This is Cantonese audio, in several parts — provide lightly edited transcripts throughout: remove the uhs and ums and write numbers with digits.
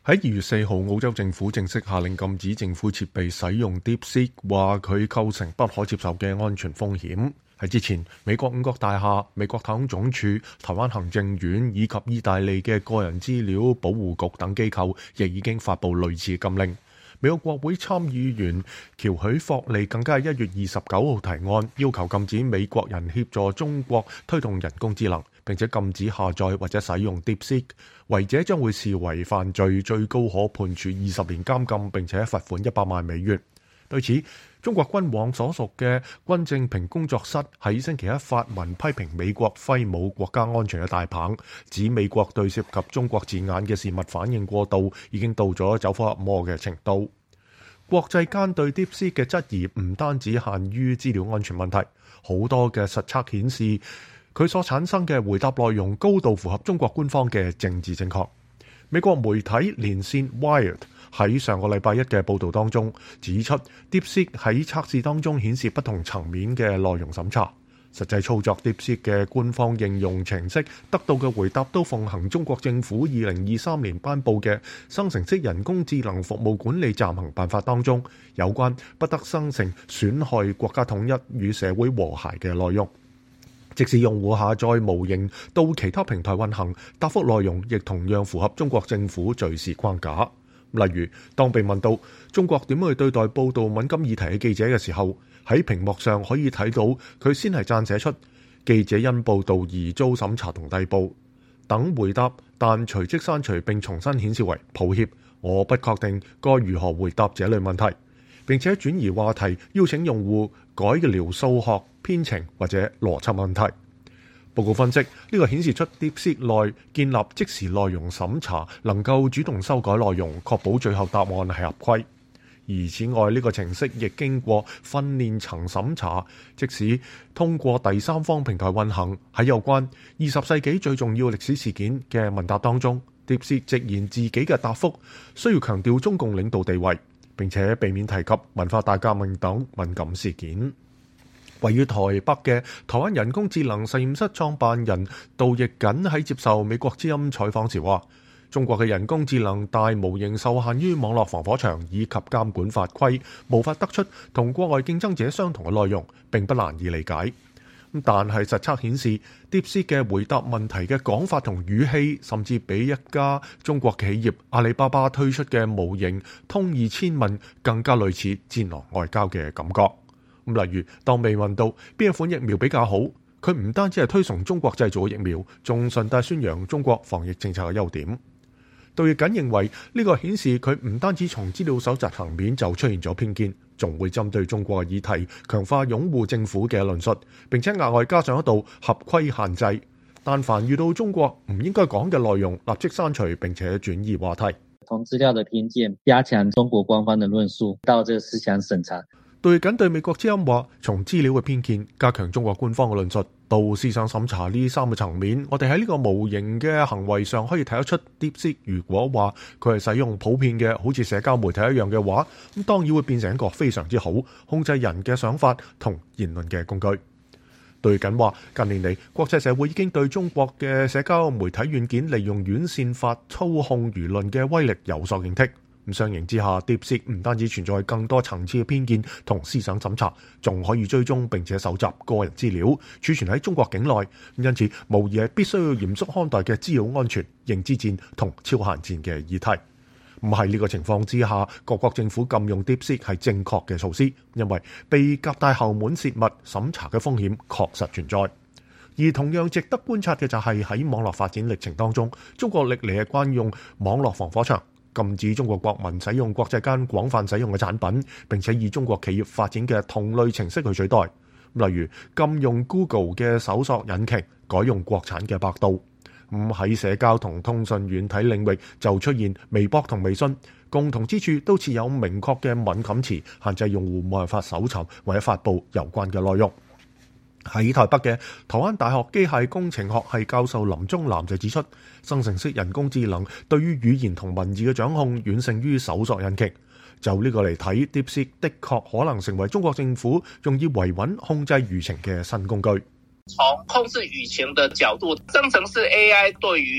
喺2月4號，澳洲政府正式下令禁止政府設備使用 DeepSeek， 話佢構成不可接受嘅安全風險。喺之前，美國5角大廈、美國太空總署、台灣行政院以及意大利嘅個人資料保護局等機構亦已經發布類似禁令。美國國會參議員喬許霍利更加喺1月29號提案，要求禁止美國人協助中國推動人工智能，並且禁止下載或者使用 DeepSeek， 違者將會視為犯罪，最高可判處20年監禁，並且罰款100萬美元。對此，中國軍網所屬嘅軍政評工作室喺星期一發文批評美國揮舞國家安全嘅大棒，指美國對涉及中國字眼嘅事物反應過度，已經到咗走火入魔嘅程度。國際間對 DeepSeek 嘅質疑唔單止限於資料安全問題，好多嘅實測顯示佢所產生嘅回答內容高度符合中國官方嘅政治正確。美國媒體連線 Wired 喺上個禮拜一嘅報導當中指出， DeepSeek 喺測試當中顯示不同層面嘅內容審查，實際操作 DeepSeek 嘅官方應用程式得到嘅回答都奉行中國政府2023年頒布嘅生成式人工智能服務管理暫行辦法當中有關不得生成損害國家統一與社會和諧嘅內容。即使用戶下載模型到其他平台運行，答覆內容亦同樣符合中國政府敘事框架。例如，當被問到中國點樣去對待報導敏感議題嘅記者嘅時候，喺屏幕上可以睇到佢先係撰寫出記者因報導而遭審查同逮捕等回答，但隨即刪除並重新顯示為抱歉，我不確定該如何回答這類問題，並且轉移話題，邀請用戶改聊數學、編程或者邏輯問題。報告分析，呢個顯示出 DeepSeek 內建立即時內容審查，能夠主動修改內容，確保最後答案係合規。而此外，呢個程式亦經過訓練層審查，即使通過第三方平台運行，喺有關20世紀最重要歷史事件嘅問答當中， DeepSeek 直言自己嘅答覆需要強調中共領導地位，並且避免提及文化大革命等敏感事件。位於台北嘅台灣人工智能實驗室創辦人杜奕瑾喺接受美國之音採訪時話，中國嘅人工智能大模型受限於網絡防火牆以及監管法規，無法得出同國外競爭者相同嘅內容，並不難以理解。但係實測顯示 DeepSeek 嘅回答問題嘅講法同語氣，甚至比一家中國企業阿里巴巴推出嘅模型通義千問更加類似戰狼外交嘅感覺。例如，當被問到邊一款疫苗比較好，佢唔單止係推崇中國製造嘅疫苗，仲順帶宣揚中國防疫政策嘅優點。杜奕瑾認為呢個顯示佢唔單止從資料搜集層面就出現咗偏見，仲會針對中國嘅議題強化擁護政府嘅論述，並且額外加上一道合規限制，但凡遇到中國唔應該講嘅內容，立即刪除並且轉移話題。 從資料的偏見加強中國官方的論述，到這個思想審查。 杜奕瑾對美國之音話，從資料嘅偏見加強中國官方嘅論述到思想審查呢3個層面，我哋喺呢個模型嘅行為上可以睇得出 DeepSeek 如果話佢係使用普遍嘅好似社交媒體一樣嘅話，咁當然會變成一個非常之好控制人嘅想法同言論嘅工具。杜奕瑾話，近年嚟國際社會已經對中國嘅社交媒體軟件利用院線法操控輿論嘅威力有所警惕。相形之下， DeepSeek 唔單止存在更多層次嘅偏見同思想審查，仲可以追蹤並且搜集個人資料，儲存喺中國境內，因此無疑係必須要嚴肅看待嘅資料安全、認知戰同超限戰嘅議題。唔係呢個情況之下，各國政府禁用 DeepSeek 係正確嘅措施，因為被夾帶後門泄密審查嘅風險確實存在。而同樣值得觀察嘅就係喺網絡發展歷程當中，中國歷嚟係慣用網絡防火牆，禁止中國國民使用國際間廣泛使用嘅產品，並且以中國企業發展嘅同類程式去取代。例如禁用 Google 嘅搜索引擎，改用國產嘅百度。喺社交同通訊軟體領域就出現微博同微信，共同之處都設有明確嘅敏感詞，限制用戶冇辦法搜尋或者發布有關嘅內容。喺台北嘅台灣大學機械工程學系教授林宗南就指出，生成式人工智能對於語言同文字嘅掌控遠勝於搜索引擎。就呢個嚟睇， DeepSeek 的確可能成為中國政府用以維穩控制輿情嘅新工具。 從控制輿情的角度，生成式 AI 對於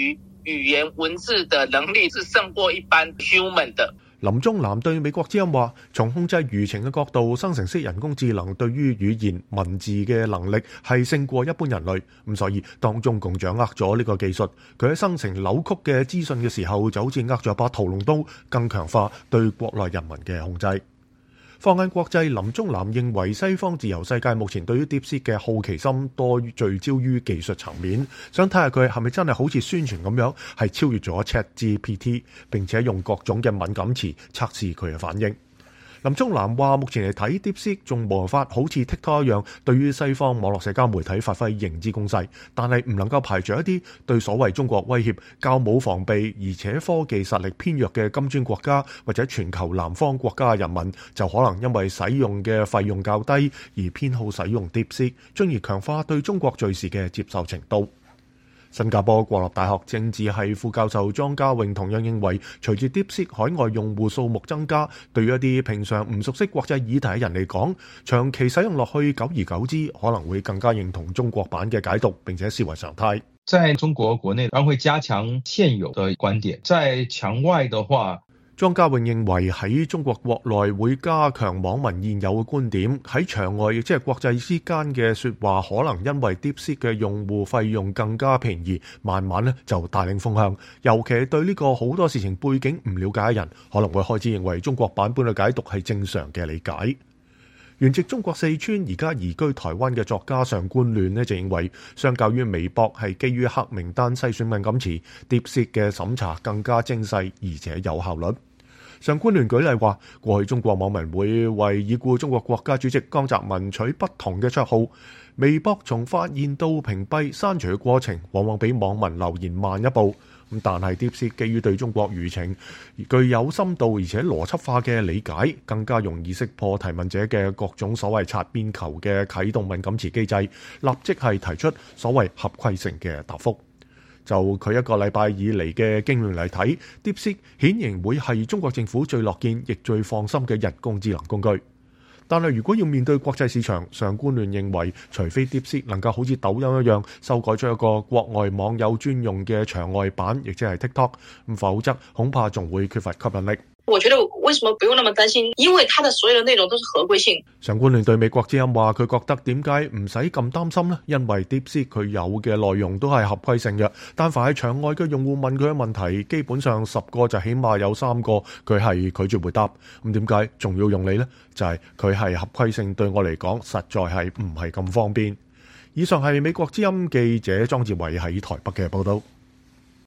語言文字的能力是勝過一般 human 的。 林宗南對美國之音話，從控制輿情嘅角度，生成式人工智能對於語言文字嘅能力係勝過一般人類。咁所以當中共掌握咗呢個技術，佢喺生成扭曲嘅資訊嘅時候，就好似握咗把屠龍刀，更強化對國內人民嘅控制。放眼國際，林宗南認為西方自由世界目前對於 DeepSeek 嘅好奇心多聚焦於技術層面，想睇下佢係咪真係好似宣傳咁樣係超越咗 ChatGPT， 並且用各種嘅敏感詞測試佢嘅反應。林宗南話：目前嚟睇 DeepSeek 仲無法好似 TikTok 一樣對於西方網絡社交媒體發揮認知攻勢，但係唔能夠排除一啲對所謂中國威脅較冇防備，而且科技實力偏弱嘅金磚國家或者全球南方國家嘅人民，就可能因為使用嘅費用較低而偏好使用 DeepSeek，進而強化對中國敘事嘅接受程度。新加坡國立大學政治系副教授莊家穎同樣認為，隨住 DeepSeek 海外用戶數目增加，對於一啲平常唔熟悉國際議題嘅人嚟講，長期使用落去，久而久之可能會更加認同中國版嘅解讀，並且視為常態。 在中國國內，當然會加強現有的觀點；在牆外的話， 莊家穎認為喺中國國內會加強網民現有嘅觀點，喺牆外亦即係國際之間嘅說話，可能因為 DeepSeek 嘅用戶費用更加便宜，慢慢咧就帶領風向。尤其係對呢個好多事情背景唔了解嘅人，可能會開始認為中國版本嘅解讀係正常嘅理解。原籍中國四川而家移居台灣嘅作家上官亂就認為，相較於微博係基於黑名單篩選敏感詞，DeepSeek 嘅審查更加精細而且有效率。上官亂舉例話，過去中國網民會為已故中國國家主席江澤民取不同嘅綽號，微博從發現到屏蔽刪除嘅過程，往往比網民留言慢一步。但係 DeepSeek 基於對中國輿情具有深度而且邏輯化嘅理解，更加容易識破提問者嘅各種所謂擦邊球嘅啟動敏感詞機制，立即係提出所謂合規性嘅答覆。就佢一個禮拜以嚟嘅經驗嚟睇， DeepSeek 顯然會係中國政府最樂見亦最放心嘅人工智能工具。但係如果要面對國際市場，上官亂認為，除非 DeepSeek 能夠好似抖音一樣修改出一個國外網友專用嘅牆外版，亦即係 TikTok， 否則恐怕仲會缺乏吸引力。 我覺得為什麼不用那麼擔心？因為它的所有的內容都是合規性。 上官亂對美國之音話，佢覺得點解唔使咁擔心呢？因為 DeepSeek 佢有嘅內容都係合規性嘅，但凡係牆外嘅用戶問佢嘅問題，基本上10個就起碼有3個佢係拒絕回答。咁點解仲要用你呢？就係佢係合規性，對我嚟講實在係唔係咁方便。以上係美國之音記者莊志偉喺台北嘅報道。